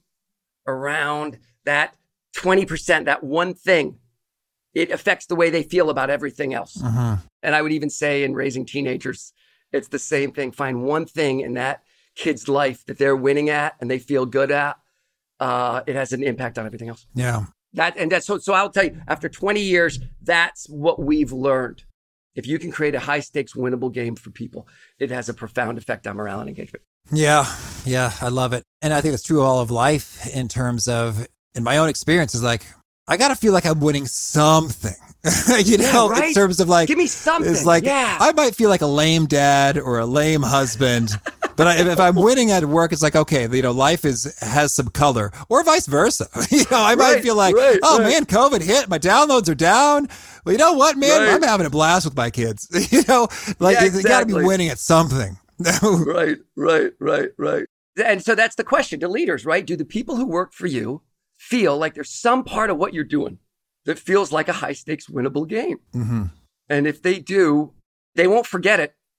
around that twenty percent, that one thing, it affects the way they feel about everything else. Uh-huh. And I would even say in raising teenagers, it's the same thing. Find one thing in that kid's life that they're winning at and they feel good at. Uh, it has an impact on everything else. Yeah. That and that's so. So I'll tell you, after twenty years, that's what we've learned. If you can create a high stakes, winnable game for people, it has a profound effect on morale and engagement. Yeah, yeah, I love it, and I think it's true all of life in terms of, in my own experience, is like I gotta feel like I'm winning something. you know, yeah, right? In terms of like, give me something. It's like yeah. I might feel like a lame dad or a lame husband. But I, if I'm winning at work, it's like, okay, you know, life is has some color, or vice versa. you know, I might right, feel like, right, oh right. man, COVID hit, my downloads are down. Well, you know what, man, right. I'm having a blast with my kids. you know, like yeah, you, you got to be winning at something. right, right, right, right. And so that's the question to leaders, right? Do the people who work for you feel like there's some part of what you're doing that feels like a high stakes winnable game? Mm-hmm. And if they do, they won't forget it.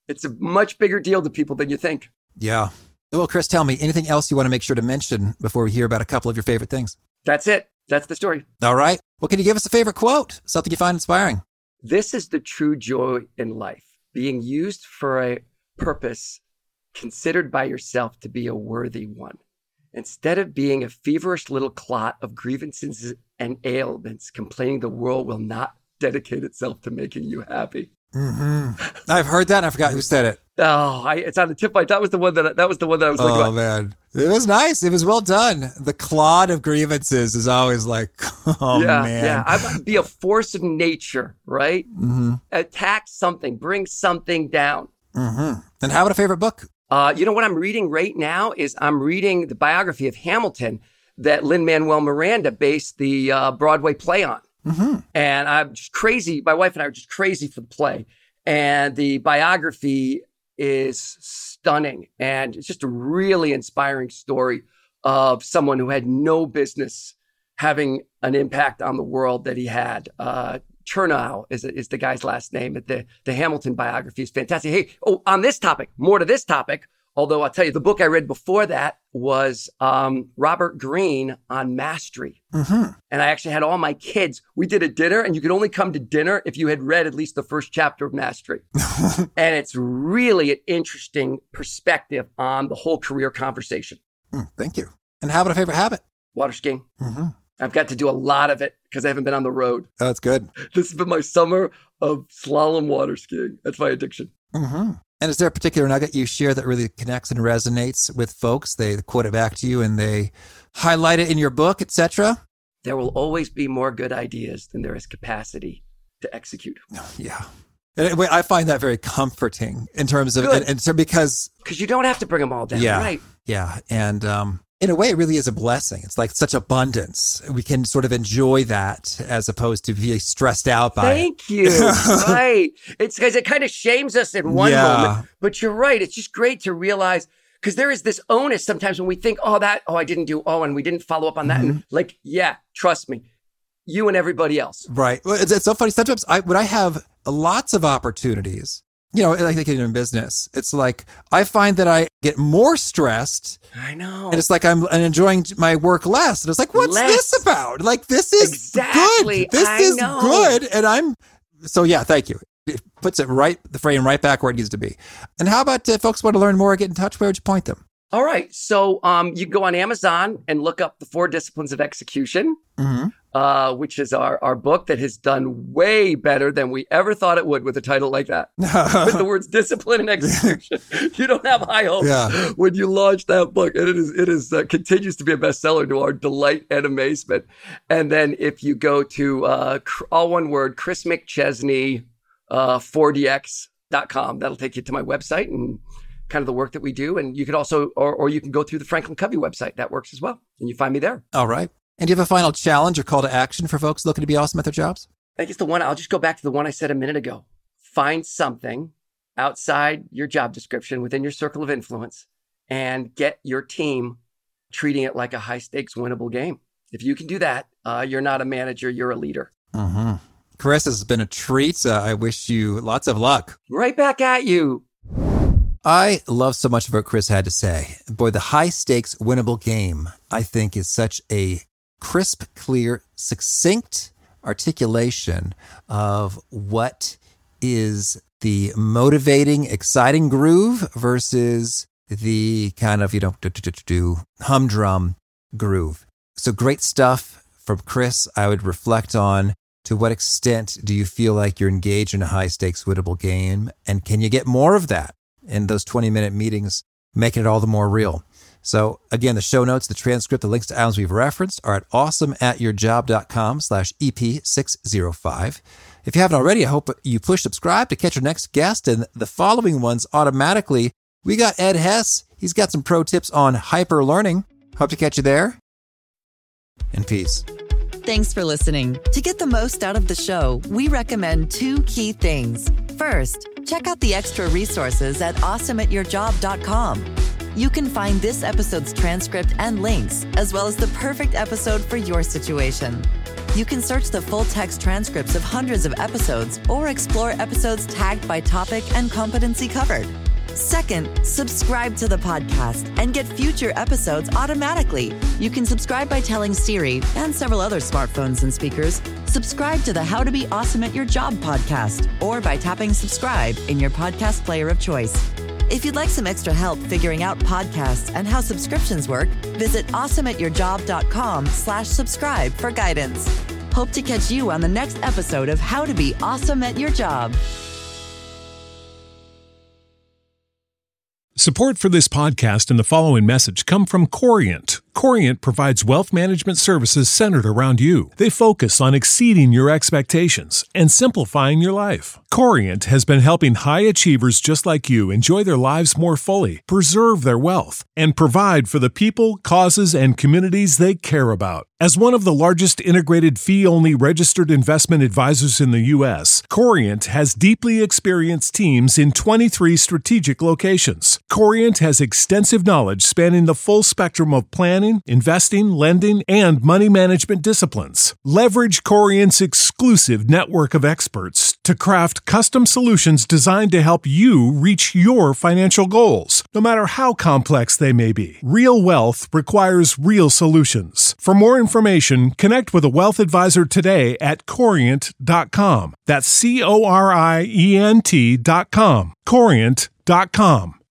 It's a much bigger deal to people than you think. Yeah. Well, Chris, tell me, anything else you want to make sure to mention before we hear about a couple of your favorite things? That's it. That's the story. All right. Well, can you give us a favorite quote? Something you find inspiring? This is the true joy in life, being used for a purpose considered by yourself to be a worthy one. Instead of being a feverish little clot of grievances and ailments, complaining the world will not dedicate itself to making you happy. Mm-hmm. I've heard that and I forgot who said it. Oh, I, it's on the tip of my tongue. That was the one that that was the one that I was like, oh man, it was nice. It was well done. The clod of grievances is always like, oh yeah, man, yeah. I be a force of nature, right? Mm-hmm. Attack something, bring something down. Mm-hmm. And how about a favorite book? Uh, you know what I'm reading right now is I'm reading the biography of Hamilton that Lin-Manuel Miranda based the uh, Broadway play on. Mm-hmm. And I'm just crazy. My wife and I are just crazy for the play. And the biography is stunning. And it's just a really inspiring story of someone who had no business having an impact on the world that he had. Uh, Chernow is, is the guy's last name. The, the Hamilton biography is fantastic. Hey, oh, on this topic, more to this topic, although I'll tell you, the book I read before that was um, Robert Greene on mastery. Mm-hmm. And I actually had all my kids. We did a dinner, and you could only come to dinner if you had read at least the first chapter of Mastery. And it's really an interesting perspective on the whole career conversation. Mm, thank you. And how about a favorite habit? Water skiing. Mm-hmm. I've got to do a lot of it because I haven't been on the road. Oh, that's good. This has been my summer of slalom water skiing. That's my addiction. Mm-hmm. And is there a particular nugget you share that really connects and resonates with folks? They quote it back to you and they highlight it in your book, et cetera? There will always be more good ideas than there is capacity to execute. Yeah. And I find that very comforting in terms of, and, and so because... Because you don't have to bring them all down, yeah, right? Yeah. And um, in a way, it really is a blessing. It's like such abundance. We can sort of enjoy that as opposed to be stressed out by Thank you. Right. It's because it kind of shames us in one yeah. moment. But you're right. It's just great to realize, because there is this onus sometimes when we think, oh, that, oh, I didn't do, oh, and we didn't follow up on that. Mm-hmm. And like, yeah, trust me, you and everybody else. Right. Well, it's, it's so funny. Sometimes I, when I have lots of opportunities, you know, like they in business, it's like I find that I get more stressed. I know. And it's like I'm enjoying my work less. And it's like, what's less. this about? Like, this is exactly. good. This I is know. good. And I'm, so yeah, thank you. It puts it right, the frame right back where it needs to be. And how about if folks want to learn more or get in touch? Where would you point them? All right. So um, you can go on Amazon and look up The Four Disciplines of Execution, mm-hmm. uh, which is our, our book that has done way better than we ever thought it would with a title like that. With the words discipline and execution. You don't have high hopes yeah. when you launch that book. And it is it is uh, continues to be a bestseller to our delight and amazement. And then if you go to uh, all one word, Chris McChesney, uh, four D X dot com, that'll take you to my website and kind of the work that we do. And you could also, or, or you can go through the Franklin Covey website. That works as well. And you find me there. All right. And do you have a final challenge or call to action for folks looking to be awesome at their jobs? I think it's the one, I'll just go back to the one I said a minute ago. Find something outside your job description within your circle of influence and get your team treating it like a high stakes winnable game. If you can do that, uh, you're not a manager, you're a leader. Mm-hmm. Chris, has been a treat. Uh, I wish you lots of luck. Right back at you. I love so much of what Chris had to say. Boy, the high stakes winnable game, I think, is such a crisp, clear, succinct articulation of what is the motivating, exciting groove versus the kind of, you know, do, do, do, do, humdrum groove. So great stuff from Chris. I would reflect on, to what extent do you feel like you're engaged in a high stakes winnable game? And can you get more of that in those twenty minute meetings, making it all the more real? So again, the show notes, the transcript, the links to items we've referenced are at awesomeatyourjob.com slash EP six oh five. If you haven't already, I hope you push subscribe to catch our next guest and the following ones automatically. We got Ed Hess. He's got some pro tips on hyper learning. Hope to catch you there. And peace. Thanks for listening. To get the most out of the show, we recommend two key things. First, check out the extra resources at awesome at your job dot com. You can find this episode's transcript and links, as well as the perfect episode for your situation. You can search the full-text transcripts of hundreds of episodes or explore episodes tagged by topic and competency covered. Second, subscribe to the podcast and get future episodes automatically. You can subscribe by telling Siri and several other smartphones and speakers, subscribe to the How to Be Awesome at Your Job podcast, or by tapping subscribe in your podcast player of choice. If you'd like some extra help figuring out podcasts and how subscriptions work, visit awesomeatyourjob.com slash subscribe for guidance. Hope to catch you on the next episode of How to Be Awesome at Your Job. Support for this podcast and the following message come from Corient. Corient provides wealth management services centered around you. They focus on exceeding your expectations and simplifying your life. Corient has been helping high achievers just like you enjoy their lives more fully, preserve their wealth, and provide for the people, causes, and communities they care about. As one of the largest integrated fee-only registered investment advisors in the U S, Corient has deeply experienced teams in twenty-three strategic locations. Corient has extensive knowledge spanning the full spectrum of planning, investing, lending, and money management disciplines. Leverage Corient's exclusive network of experts to craft custom solutions designed to help you reach your financial goals, no matter how complex they may be. Real wealth requires real solutions. For more information, connect with a wealth advisor today at corient dot com. That's C O R I E N T dot com. corient dot com.